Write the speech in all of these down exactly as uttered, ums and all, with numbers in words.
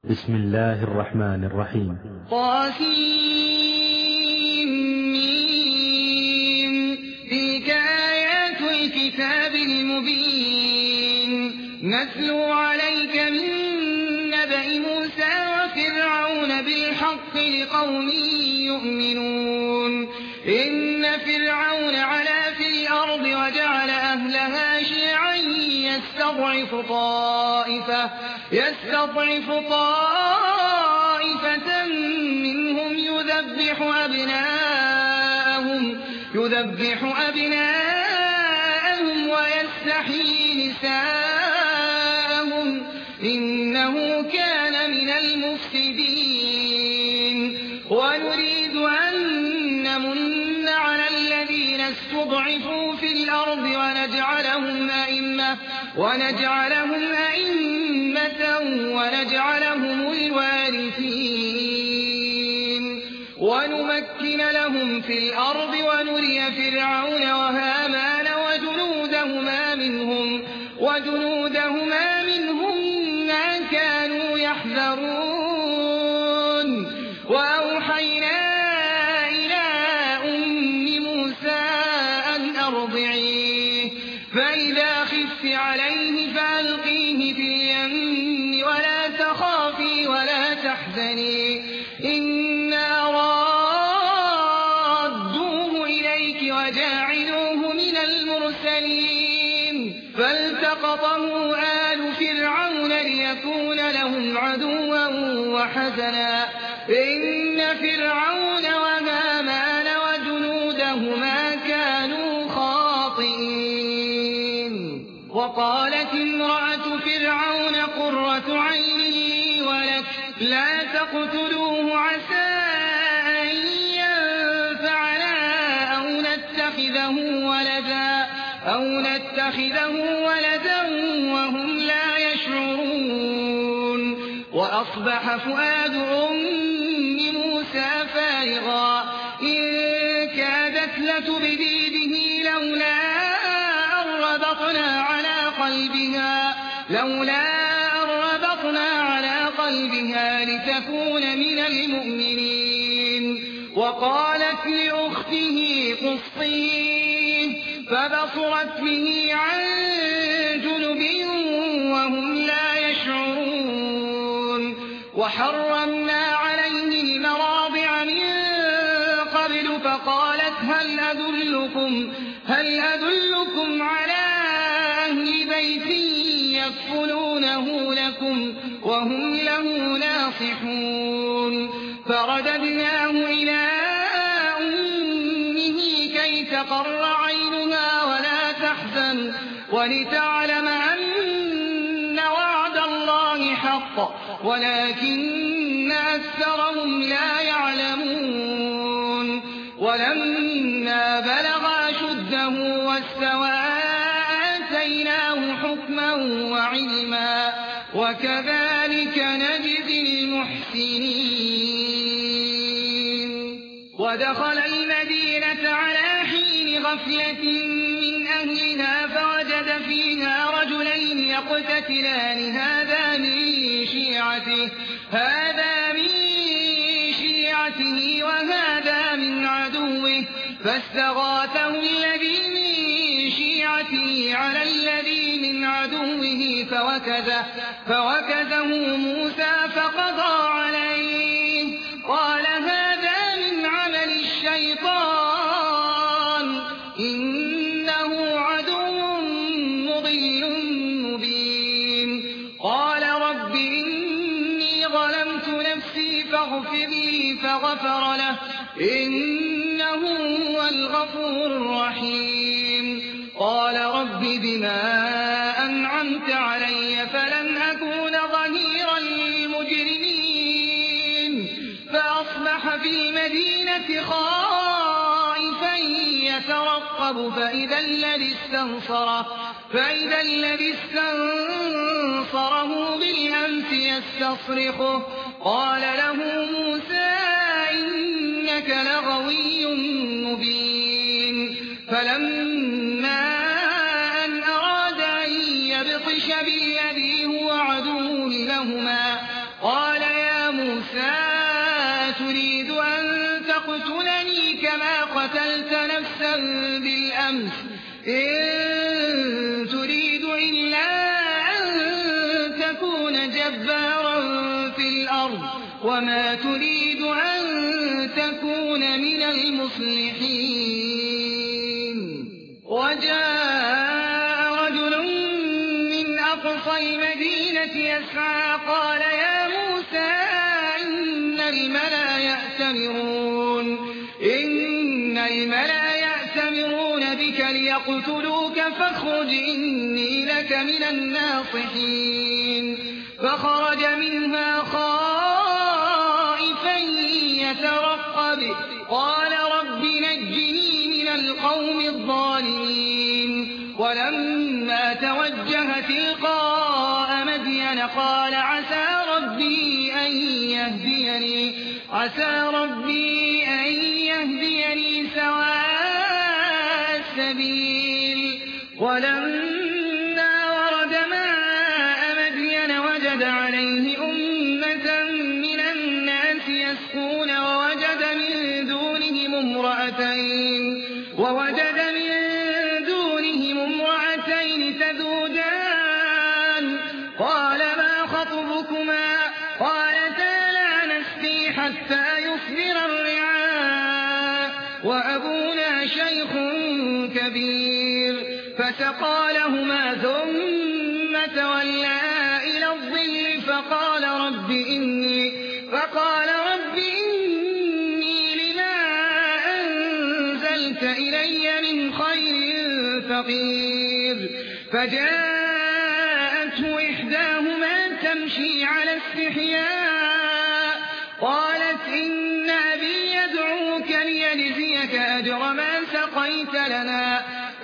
بسم الله الرحمن الرحيم. طاسيم. تلك آيات الكتاب المبين نتلو عليك من نبأ موسى وفرعون بالحق لقوم يؤمنون. إن فرعون علا في الأرض وجعل أهلها شيعا يستضعف طائفة, يستضعف طائفة منهم يذبح أبناءهم, يذبح أبناءهم ويستحيي نساءهم إنه كان من المفسدين. ونريد أن نمن على الذين استضعفوا في الأرض ونجعلهم أئمة, ونجعلهم أئمة ونجعلهم الوارثين ونمكن لهم في الأرض ونري فرعون وهامان وجنودهما منهم, وجنودهما منهم ما كانوا يحذرون. وأوحينا إلى أم موسى أن أرضعيه فإذا خفت عليه فألقيه في اليم ولا تخافي ولا تحزني إنا رادوه إليك وجاعلوه من المرسلين. فالتقطه آل فرعون ليكون لهم عدوا وحزنا إن فرعون وهامان وجنودهما كانوا خاطئين. وقالت امرأة فرعون قرة عين لي ولك لا تقتلوه عسى أن ينفعنا أو نتخذه ولدا, أو نتخذه ولدا وهم لا يشعرون. وأصبح فؤاد أم موسى فارغا إن كادت لتبدي به لولا أن ربطنا على قلبها, لولا أن ربطنا على قلبها لتكون من المؤمنين. وقالت لأخته قصيه فبصرت به عن جنب وهم لا يشعرون. وحرمنا عليه المراضع من قبل فقالت هل أدلكم, هل أدلكم على أهل بيت يكفلونه لكم وهم له ناصحون. فرددناه إلى أمه كي تقر عينها ولا تحزن ولتعلم أن وعد الله حق ولكن أكثرهم لا يعلمون. ولما بلغ أشده واستوى آتيناه حكما وعلما وكذلك نجزي المحسنين. ودخل المدينة على حين غفلة من أهلها فوجد فيها رجلين يقتتلان هذا من شيعته, هذا من شيعته وهذا من عدوه فاستغاثه الذي من شيعته على الذي من عدوه فوكزه, فوكزه موسى فقضى عليه قال هذا من عمل الشيطان إنه عدو مضل مبين. قال رب إني ظلمت نفسي فاغفر لي فغفر له إنه هو الغفور الرحيم. قال رب بما أنعمت علي فلن أكون ظهيرا للمجرمين. فأصبح في المدينة خائفا يترقب فإذا الذي استنصره, فإذا الذي استنصره بالأمس يستصرخه قال له موسى إنك لغوي مبين. فلما أن أراد أن يبطش بالذي هو عدو لهما قال يا موسى تريد أن تقتلني كما قتلت نفسا بالأمس إن تريد إلا أن تكون جبارا في الأرض وما تريد أن تكون من المصلحين. وجاء رجل من أقصى المدينة يسعى قال يا موسى إن الملأ يأتمرون إن الملأ يأتمرون بك ليقتلوك فاخرج إني لك من الناصحين. فخرج منها خائفا يترقب قال رب نجني من القوم الظالمين. ولما توجه تلقاء مدين قال عسى ربي أن يهديني عسى ربي أن يهديني سواء السبيل. ولما ورد ماء مدين وجد عليه أمة من الناس يسقون ووجد من دونهم امرأتين ووجد من دونهم امرأتين تذودان قال ما خطبكما قالتا لا نسقي حتى يصدر الرعاء وأبونا شيخ كبير. فسقى لهما ثم تولى إلى الظل فقال رب إني فقال رب إني لما أنزلت إلي من خير فقير. فجاءته إحداهما تمشي على استحياء قالت إن أبي يدعوك ليجزيك أجر ما سقيت لنا.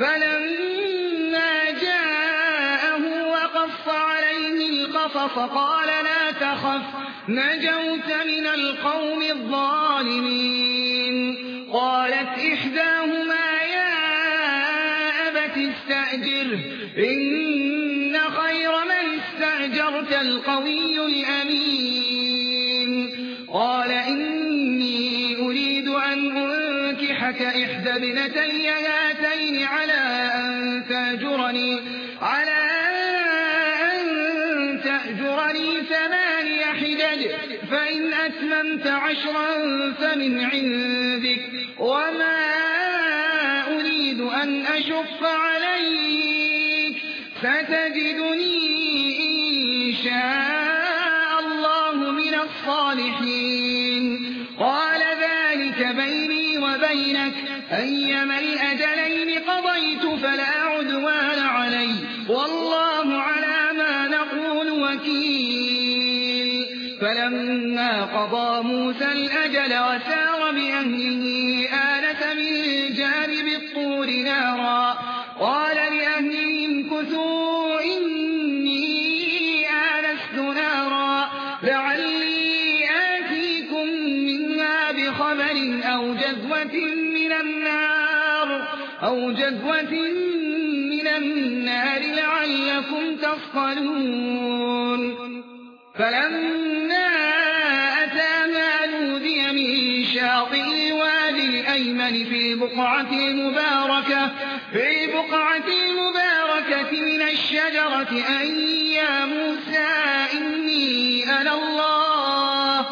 فلما جاءه وقص عليه القصص قال لا تخف نجوت من القوم الظالمين. قالت إحداهما يا أبت استأجره إن خير من استأجرت القوي الأمين. قال إني أريد أن أنكحك إحدى ابنتي هاتين على أن تأجرني على أن تأجرني ثماني حجج فإن أتممت عشرا فمن عندك وما أريد أن أشق عليك ستجدني إن شاء الله من الصالحين. قال ذلك بيني وبينك أيما الأجلين قضيت فلا عدوان علي والله على ما نقول وكيل. فلما قضى موسى الأجل وسار بأهله آنس من جانب الطور نارا قال لأهلهم كثوا إني آنست نارا لعلي آتيكم منها بخبر أو جذوة من النار أو جذوة من النار لعلكم تصطلون. فلما أتاها نودي من شاطئ الوادي الأيمن في البقعة المباركة في البقعة المباركة من الشجرة أن يا موسى إني أنا الله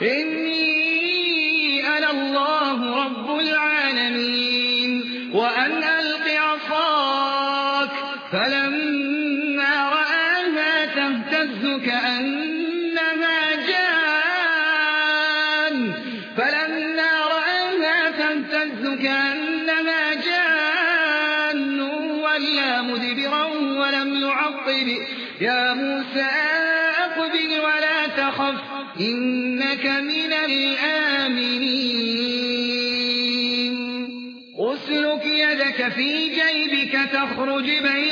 إني أنا الله رب العالمين وأن ألق عصاك. فلما رآها تهتز كأنها جان فلما رآها تهتز كأنها جان ولا مدبرا ولم يعقب يا موسى أقبل ولا تخف إنك من الآمنين. أسلك يدك في جيبك تخرج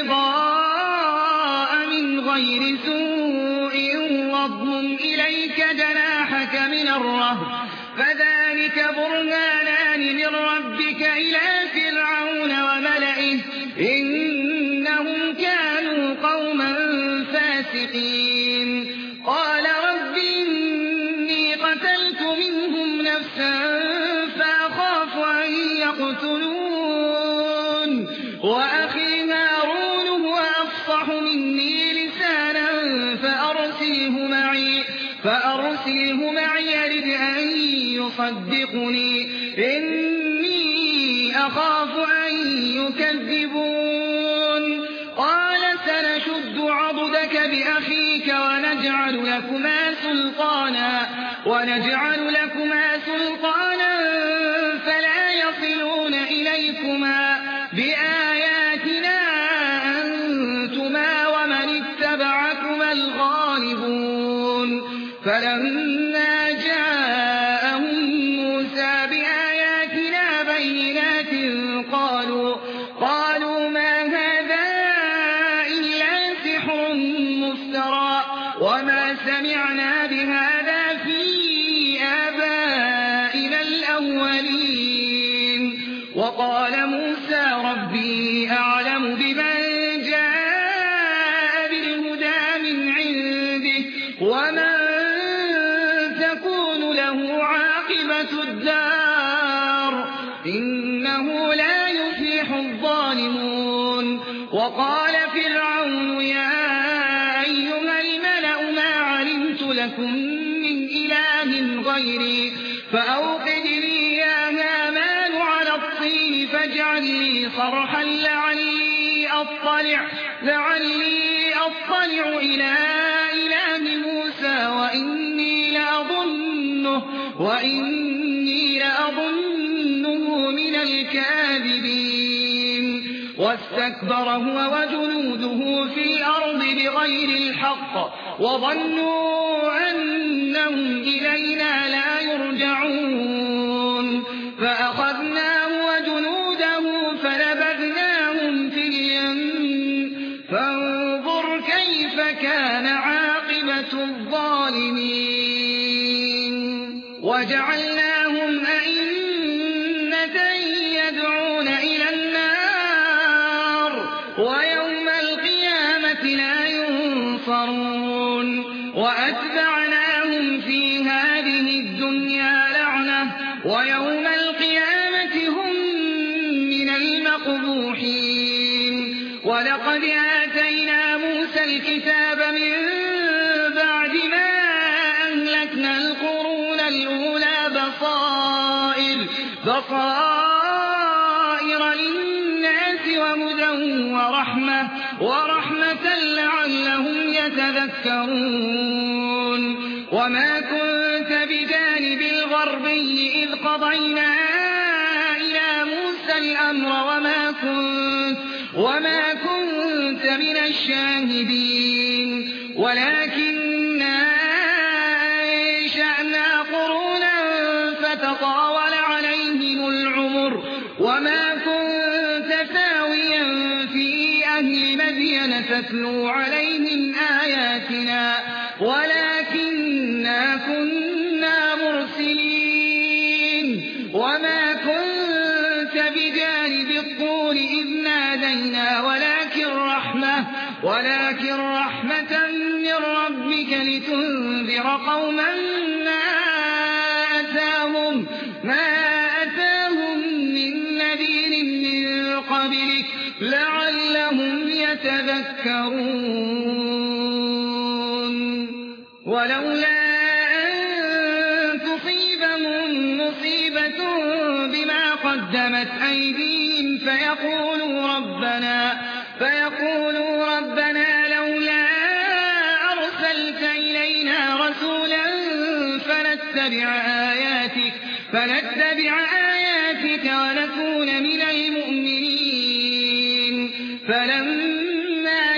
بيضاء من غير سوء واضمم إليك جناحك من الرهب فذلك برهانان من ربك إلى فرعون وملئه إنهم كانوا قوما فاسقين. قال رب فأرسله معي فأرسله معي يرد أن يصدقني إني أخاف أن يكذبون قال سنشد عضدك بأخيك ونجعل لكما سلطانا ونجعل لكما سلطانا فلا يصلون إليكما بآياتنا أنتما ومن اتبعكما الغالبون فلما جاءهم موسى بآياتنا بينات قالوا قالوا ما هذا إلا سحر مفترى وما سمعنا بهذا في آبائنا الأولين وقال موسى ربي أعلم بمن جاء بالهدى من عنده ومن تكون له عاقبة الدار إنه لا يفلح الظالمون وقال فرعون يا أيها الملأ ما علمت لكم من إله غيري فأوقد لي يا هامان على الطين فاجعل لي صرحا لعلي أطلع, لعلي أطلع إلى إله موسى وإني لأظنه, وإني لأظنه من الكاذبين واستكبر هو وجنوده في الأرض بغير الحق وظنوا أنهم إلينا لا يرجعون فأخذناه وجنوده فنبذناهم في اليم فانظر كيف كان عاقبة الظالمين وجعلناهم أئمة يدعون إلى النار ويوم القيامة لا ينصرون وأتبعناهم في هذه الدنيا لعنة ويوم القيامة هم من المقبوحين ولقد آتينا موسى الكتاب من بعد ما أهلكنا القرون الأولى بصائر, بصائر للناس وهدى ورحمة, ورحمة لعلهم يتذكرون وما كنت بجانب الغربي إذ قضينا إلى موسى الأمر وما كنت, وما كنت من الشاهدين ولكننا أنشأنا قرونا فتطاول عليهم العمر وما كنت ثاويا في أهل مدين تتلو عليهم آياتنا ولكننا كنا مرسلين وما كنت بجانب الطور إذ نادينا ولكن رحمة, ولكن رحمة من ربك لتنذر قوما ما أتاهم, ما أتاهم من نذير من قبلك لعلهم يتذكرون ولولا أن تصيبهم مصيبة بما قدمت أيديهم فيقولوا ربنا, فيقولوا ربنا لولا أرسلت إلينا رسولا فنتبع آياتك, فنتبع آياتك ونكون من المؤمنين فلما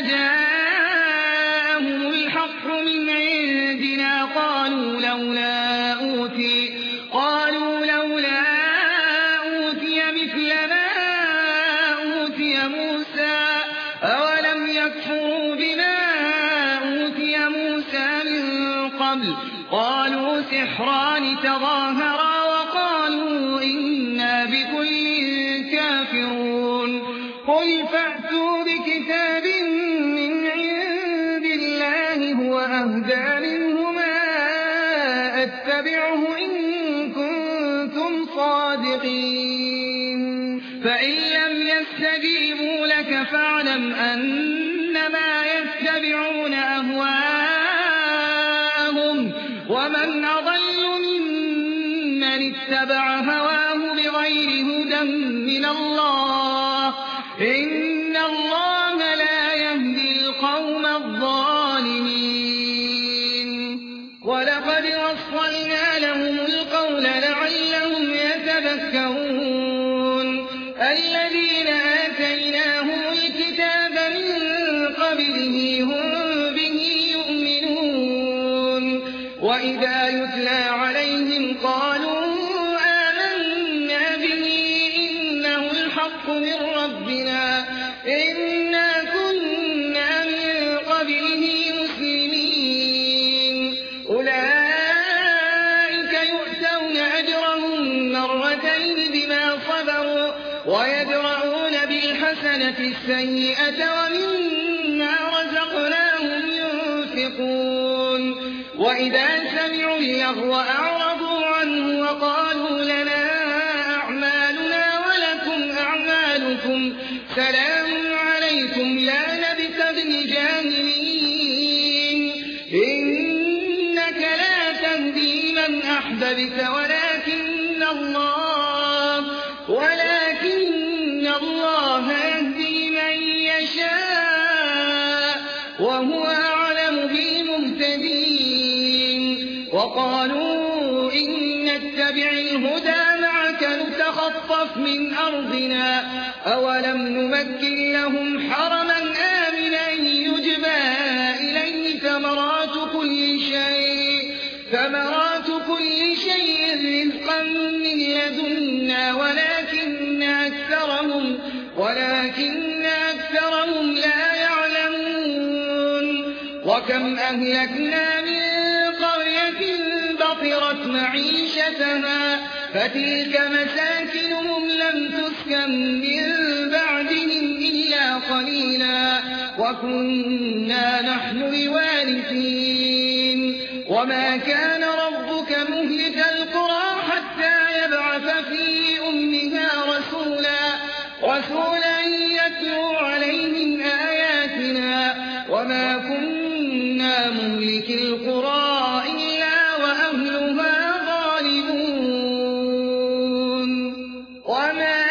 جاءهم الحق من عندنا قالوا لولا أوتي, قالوا لولا أوتي مثل ما أوتي موسى أولم يكفروا بما أوتي موسى من قبل قالوا سحران تظاهرا وقالوا إنا بكل كافرون قل فأتوا بكتاب من عند الله هو أهدى منهما أتبعه إن كنتم صادقين فإن لم يستجيبوا لك فاعلم أنما يتبعون أهواءهم ومن أضل ممن اتبع هواه بغير هدى من الله إن الله لا يهدي القوم الظالمين ولقد وصلنا لهم القول لعلهم يتذكرون الذين آتيناهم الكتاب من قبله هم به يؤمنون وإذا يتلى عليهم قالوا آمنا به إنه الحق من ربنا إنا كنا من قبله مسلمين أولئك يؤتون أجرهم مرتين بما صبروا ويدرؤون بالحسنة السيئة ومما رزقناهم ينفقون وإذا سمعوا اللغو أعرضوا عنه وقالوا لنا أعمالنا ولكم أعمالكم سلام عليكم لا نبتغي الجاهلين إنك لا تهدي من أحببت ولكن الله ولكن الله يهدي من يشاء وهو أعلم بالمهتدين وقالوا إن نتبع الهدى معك نتخطف من أرضنا أولم نمكن لهم حرما آمنا يجبى إليه ثمرات كل شيء ثمرات كل شيء رزقا من لدنا ولكن أكثرهم ولكن أكثرهم لا يعلمون وكم أهلكنا من قرية بطرت معيشتها فتلك مساكنهم لم تسكن من بعدهم إلا قليلا وكنا نحن الوارثين وما كان ربك مهلك القرى حتى يبعث في أمها رسولا رسولا يتلو عليهم آياتنا وما كنا مهلك القرى إلا وأهلها ظالمون وما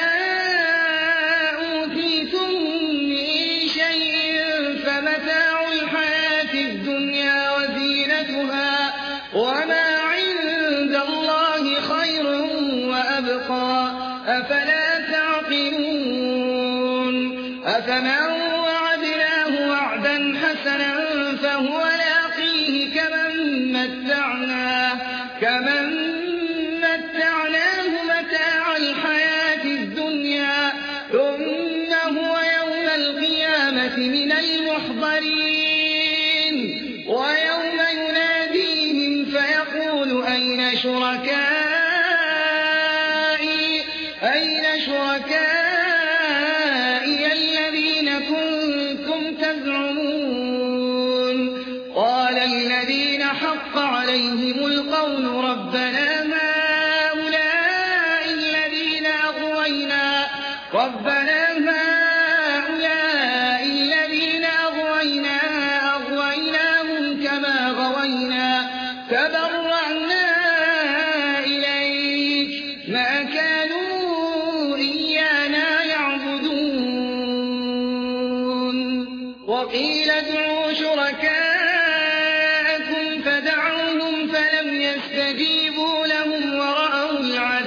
أوتيتم من شيء فمتاع الحياة الدنيا وزينتها وما عند الله خير وأبقى أفلا تعقلون أفمن وعدناه وعدا حسنا فهو لاقيه كمن متعناه كمن متعناه متاع الحياة الدنيا ثم هو يوم القيامة من المحضرين ويوم يناديهم فيقول أين شركائي أين شركائي الذين كنتم تزعمون قال الذين حق عليهم القول ربنا هؤلاء الذين أغوينا ربنا هؤلاء الذين أغوينا أغويناهم كما غوينا تبرأنا إليك ما كانوا إيانا يعبدون وقيل ادعوا شركاءكم فدعوهم فلم يستجيبوا لهم ورأوا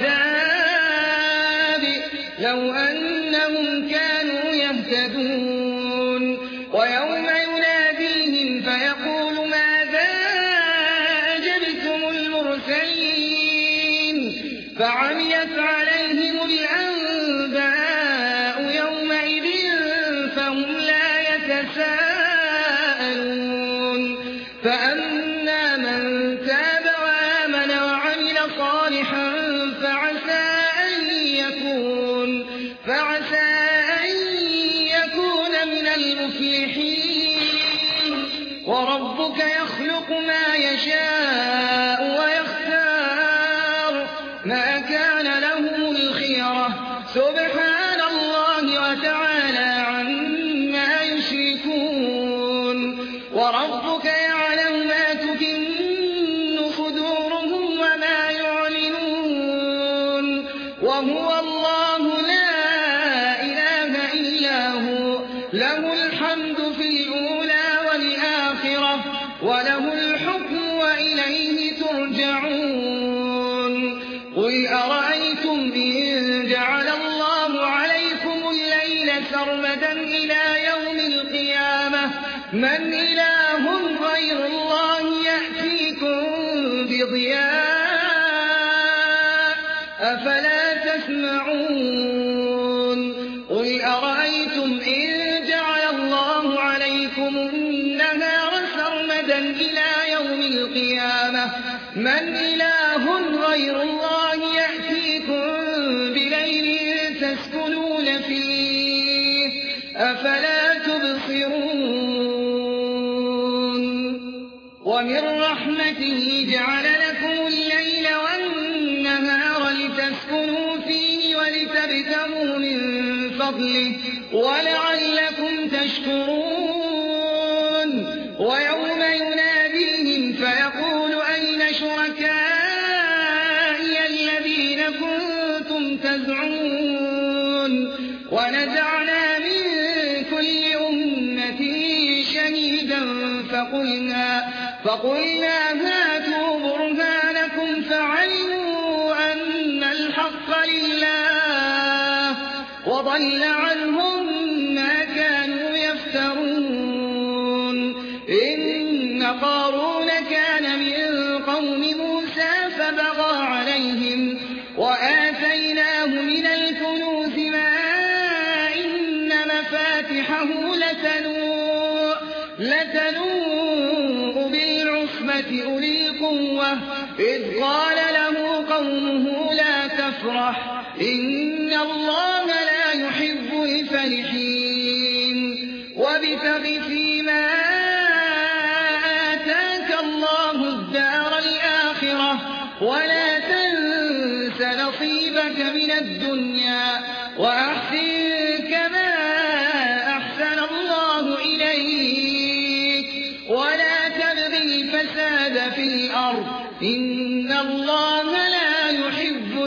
العذاب لو أنهم كانوا يهتدون ويوم يناديهم فيقول ماذا أجبتم المرسلين فعميت عليهم الأنباء يومئذ فهم لا يتساءلون فأما من تاب وآمن وعمل صالحا فعسى أن يكون فعسى أن يكون من المفلحين وربك يخلق ما يشاء ويختار ما كان لهم الخيرة سبحان الله وتعالى عما يشركون وربك يعلم ما تكن ترجعون قل أرأيتم إن جعل الله عليكم الليل سرمدا إلى يوم القيامة من إله غير الله يأتيكم بضياء أفلا تسمعون قل أرأيتم إن جعل الله عليكم النهار سرمدا إلى يوم القيامة من إله غير الله يأتيكم بليل تسكنون فيه أفلا تبصرون ومن رحمته جعل لكم الليل والنهار لتسكنوا فيه ولتبتغوا من فضله ولعلكم تشكرون ويوم يناديهم فيقول أين شركائي الذين كنتم تزعمون ونزعنا من كل أمة شهيدا فقلنا, فقلنا هاتوا برهانكم فعلموا أن الحق لله وضل عنهم ما كانوا يفترون إن قارون كان من قوم موسى فبغى عليهم وآتيناه من الكنوز ما إن مفاتحه لتنوء, لتنوء بالعصبة أولي القوة إذ قال له قومه لا تفرح إن الله لا يحب الفرحين وابتغ فيما آتاك الله الدار الآخرة ولا تنس نصيبك من الدنيا وأحسن كما أحسن الله إليك ولا تبغ الفساد في الأرض إن الله لا يحب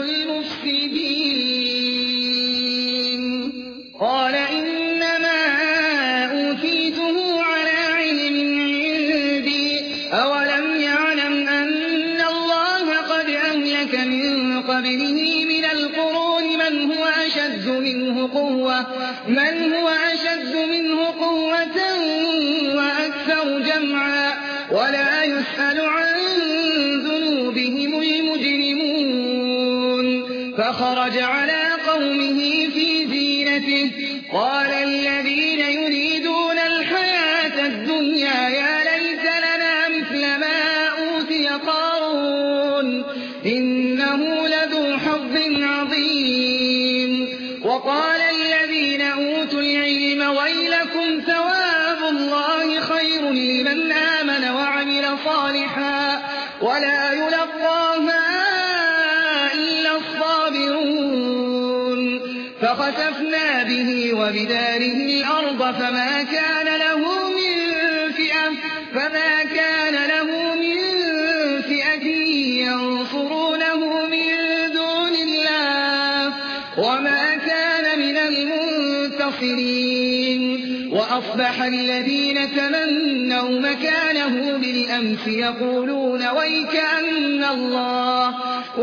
المفسدين قال إنما أوتيته على علم عندي أولم يعلم أن الله قد أهلك من قبله من القرون من هو أشد منه قوة من هو أشد منه قوة وأكثر جمعا ولا يسأل عن ذنوبهم المجرمون فخرج على قومه في زينته قال الذين يريدون الحياة الدنيا يا ليت لنا مثل ما أوتي قارون إنه لذو حظ عظيم وقال الذين أوتوا العلم ويلكم ثواب الله خير لمن آمن وعمل صالحا ولا يلقاها إلا الصابرون فخسفنا به وبداره الأرض فما كان له من فئة فما كان له من فئة ينصرونه من دون الله وما كان من المنتصرين وأصبح الذين تمنوا مكانه بالأمس يقولون ويكأن الله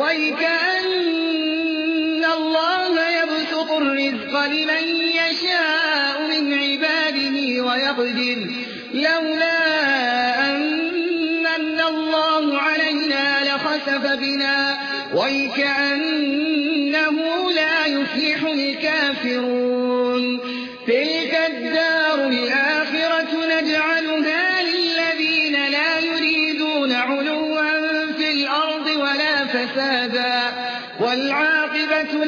ويكأن الله يبسط الرزق لمن يشاء من عباده ويقدر لولا أن الله علينا لخسف بنا ويكأنه لا يفلح الكافرون تلك الدار الآخرة نجعلها للذين لا يريدون علوا في الأرض ولا فسادا والعاقبة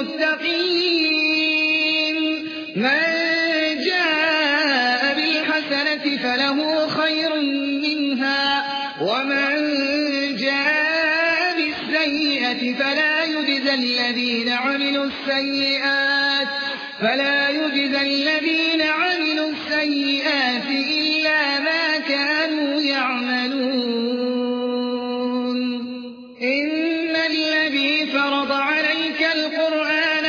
للمتقين من جاء بالحسنة فله خير منها ومن جاء بالسيئة فلا يجزى الذين عملوا السيئات فلا يجزى الذين عملوا السيئات إلا ما كانوا يعملون إن الذي فرض عليك القرآن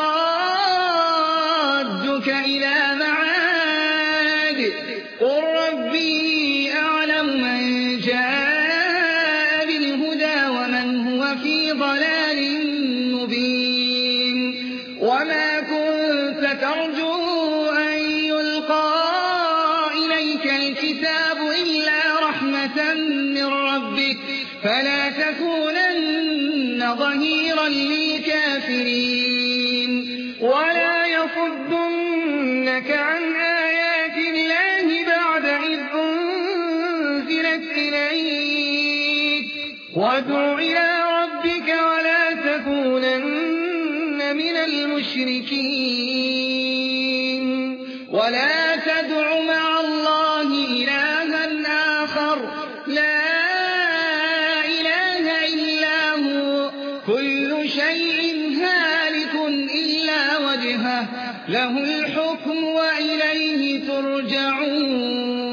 لرادك إلى معاد قل ربي أعلم من جاء بالهدى فلا تكونن ظهيرا للكافرين ولا يصدنك عن آيات الله بعد إذ أنزلت إليك وادع إلى ربك ولا تكونن من المشركين ولا تدع مع الله إلها آخر لا إله إلا هو كل شيء هالك إلا وجهه له الحكم وإليه ترجعون